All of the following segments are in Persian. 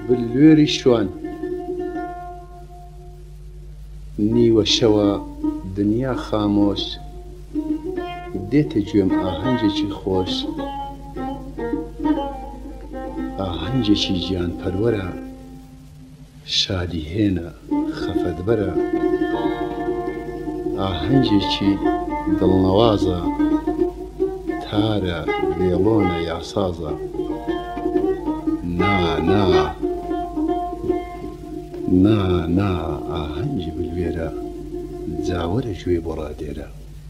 بلوێری شوان نیوە شەوە دنیا خامۆش دێتە گوێم ئاهەنگێکی خۆش ئاهەنگێکی گیانپەروەرە شادی هێنە خەفەتبەرە ئاهەنگێکی دڵنەوازە تارە وێڵۆنە یاسازە نا نا نا نا ئاهەنگی بلوێرە جاوەرە گوێ بۆ ڕادێرە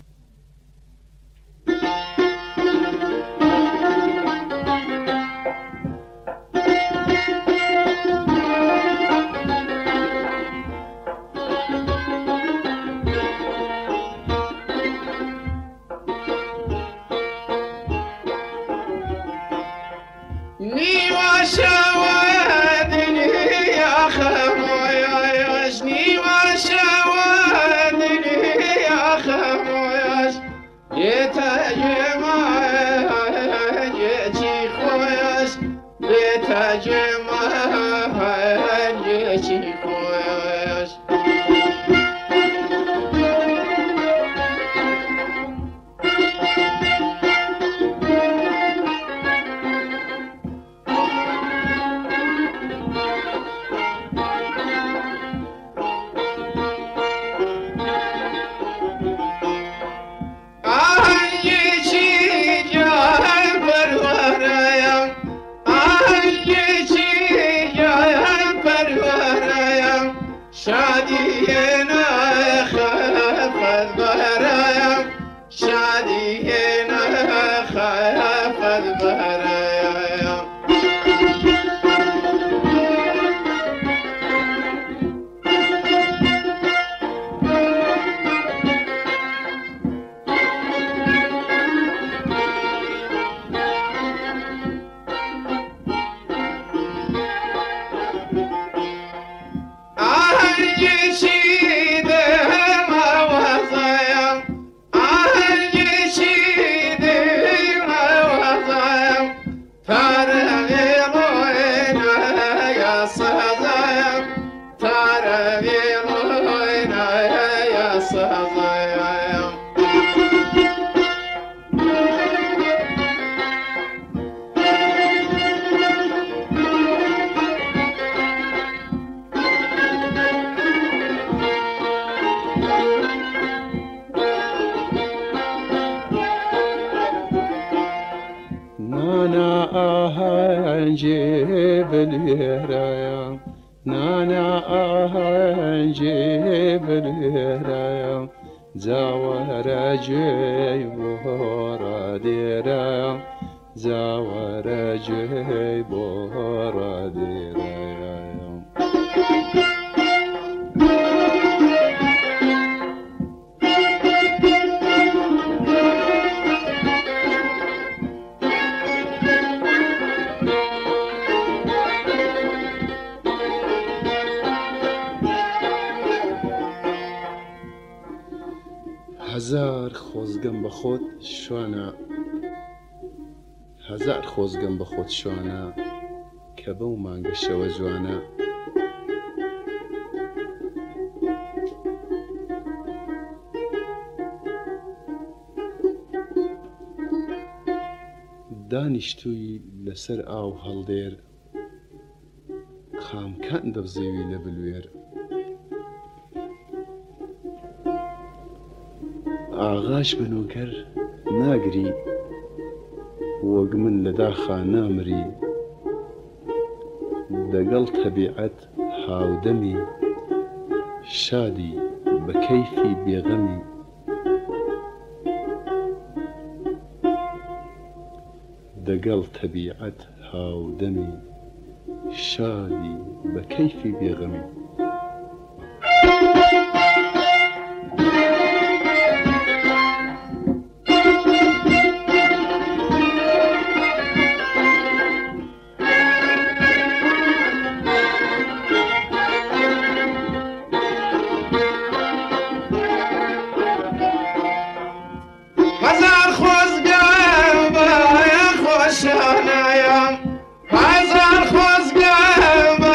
هەزار خۆزگەم بە خۆت شوانە هەزار خۆزگەم بە خۆت شوانە کە بەو مانگە شەوە جوانە دانیشتووی لەسەر ئاو هەڵدێر خامکان دەبزێوی لە بلوێر ئاغاش بنووکەر ناگری وەک من لە داخا نامری دەگەڵ تەبیعەت هاودەمی شادی بە کەیفی بێغەمی دەگەڵ تەبیعەت هاودەمی شادی بە کەیفی بێغەمی خۆشانەیە هەزار خۆزگە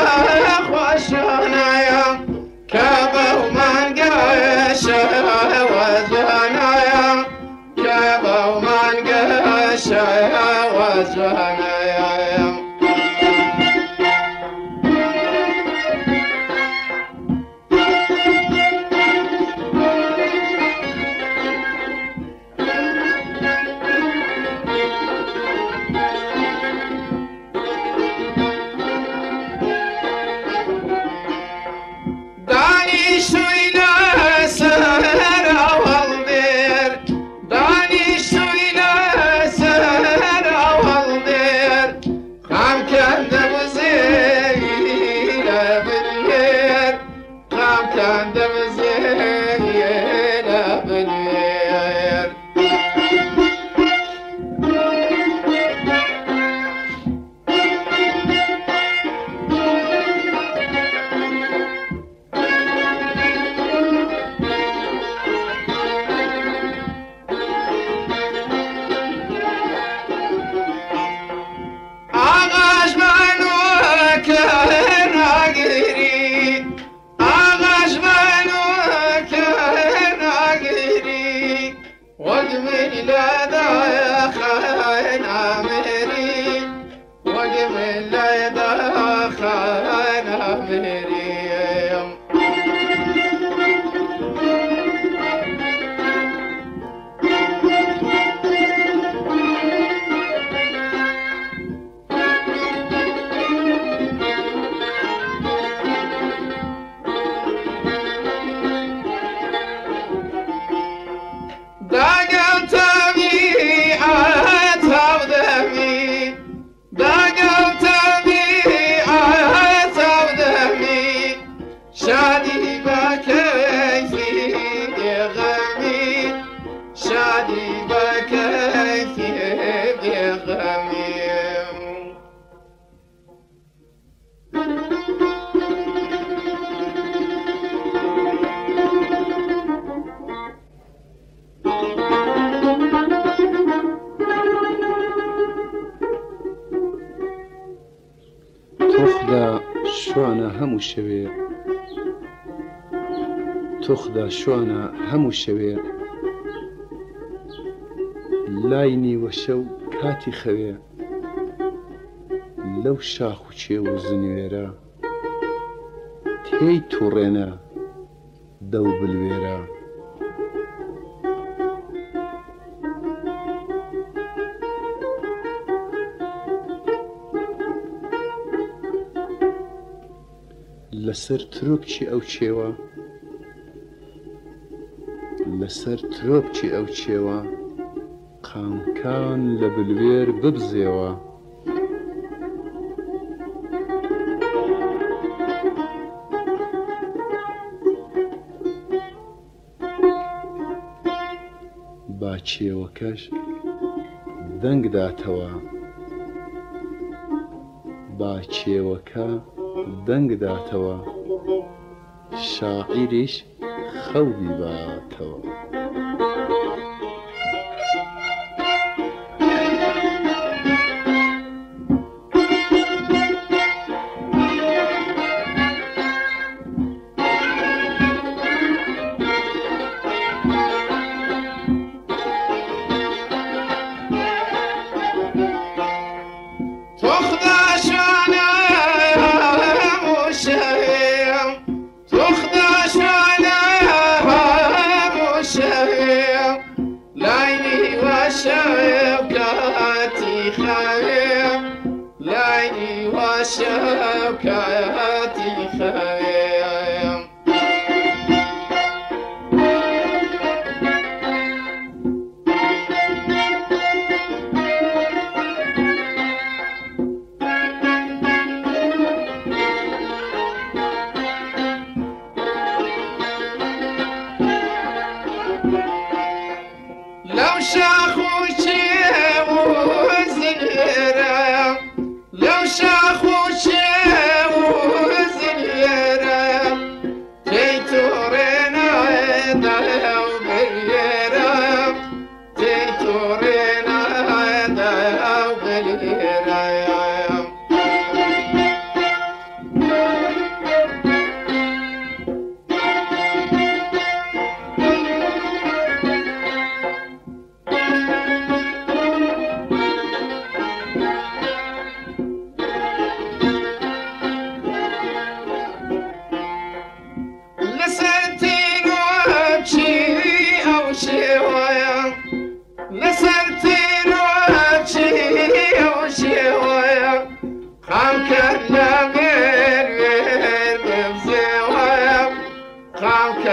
تۆخدا شوانە هەموو شەوێ لای نیوە شەو کاتی خەوێ لەو شاخ و چێو و زنوێرە تێی تووڕێنە دەو بلوێرە لەسەر ترۆپچی ئەو چێوە لەسەر ترۆپچی ئەو چێوە قامکان لە بلوێر ببزێوە با چێوەکەش دەنگ داتەوە با چێوەکە دەنگ داتەوە شاعیریش خەوی باتەوە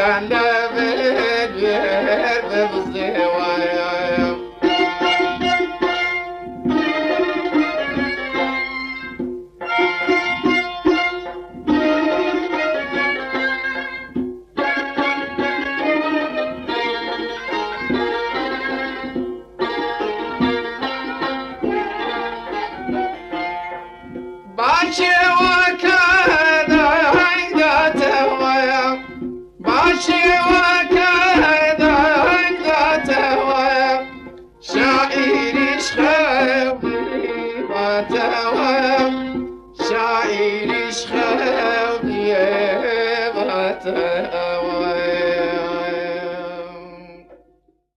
أنا بالبير ببزوايا باشي وكذا عندته ويا باشي وكذا عندته ويا شاعري شخوي باته ويا شاعري شخوي باته ويا